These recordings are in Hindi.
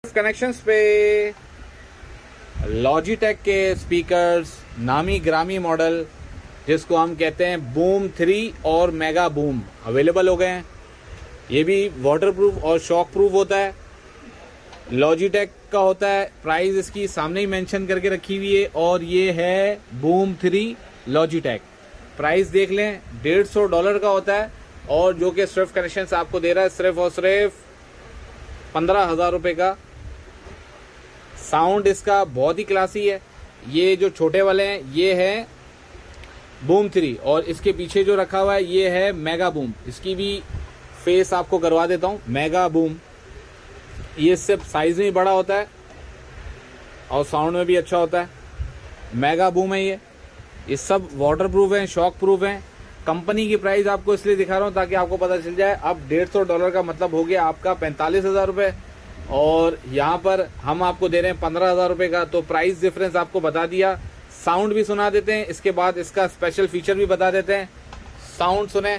कनेक्शंस पे लॉजिटेक के स्पीकर्स नामी ग्रामी मॉडल जिसको हम कहते हैं बूम 3 और मेगा बूम अवेलेबल हो गए हैं। ये भी वाटरप्रूफ और शॉक प्रूफ होता है, लॉजिटेक का होता है। प्राइस इसकी सामने ही मेंशन करके रखी हुई है और ये है बूम 3 लॉजिटेक। प्राइस देख लें, $150 का होता है और जो कि स्विफ्ट कनेक्शंस आपको दे रहा है सिर्फ और सिर्फ 15,000 रुपये का। साउंड इसका बहुत ही क्लासी है। ये जो छोटे वाले हैं ये है बूम 3 और इसके पीछे जो रखा हुआ है ये है मेगा बूम। इसकी भी फेस आपको करवा देता हूँ। मेगा बूम ये सिर्फ साइज में बड़ा होता है और साउंड में भी अच्छा होता है। मेगा बूम है ये सब वाटरप्रूफ हैं, शॉक प्रूफ हैं। कंपनी की प्राइस आपको इसलिए दिखा रहा हूँ ताकि आपको पता चल जाए। अब $150 का मतलब हो गया आपका 45,000 रुपये और यहाँ पर हम आपको दे रहे हैं 15,000 रुपये का। तो प्राइस डिफरेंस आपको बता दिया। साउंड भी सुना देते हैं, इसके बाद इसका स्पेशल फीचर भी बता देते हैं। साउंड सुने।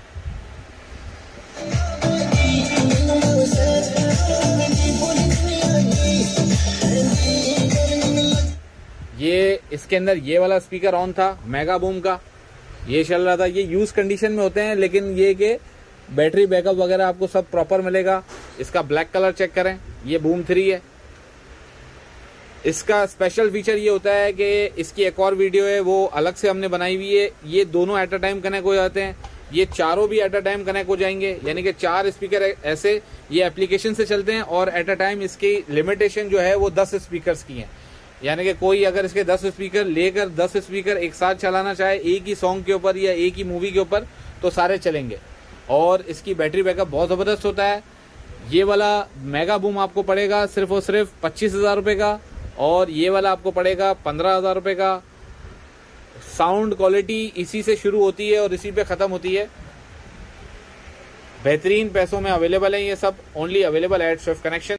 ये इसके अंदर ये वाला स्पीकर ऑन था मेगा बूम का, ये चल रहा था। ये यूज कंडीशन में होते हैं लेकिन ये कि बैटरी बैकअप वगैरह आपको सब प्रॉपर मिलेगा। इसका ब्लैक कलर चेक करें, ये बूम 3 है। इसका स्पेशल फीचर ये होता है कि इसकी एक और वीडियो है वो अलग से हमने बनाई हुई है। ये दोनों एट अ टाइम कनेक्ट हो जाते हैं, ये चारों भी एट अ टाइम कनेक्ट हो जाएंगे। यानी कि 4 स्पीकर ऐसे ये एप्लीकेशन से चलते हैं और एट अ टाइम इसकी लिमिटेशन जो है वो 10 स्पीकर्स की है। यानी कि कोई अगर इसके 10 स्पीकर लेकर 10 स्पीकर एक साथ चलाना चाहे एक ही सॉन्ग के ऊपर या एक ही मूवी के ऊपर तो सारे चलेंगे। और इसकी बैटरी बैकअप बहुत ज़बरदस्त होता है। ये वाला मेगा बूम आपको पड़ेगा सिर्फ और सिर्फ 25,000 रुपये का और ये वाला आपको पड़ेगा 15,000 रुपये का। साउंड क्वालिटी इसी से शुरू होती है और इसी पे ख़त्म होती है। बेहतरीन पैसों में अवेलेबल है ये सब। Only available at swift connection.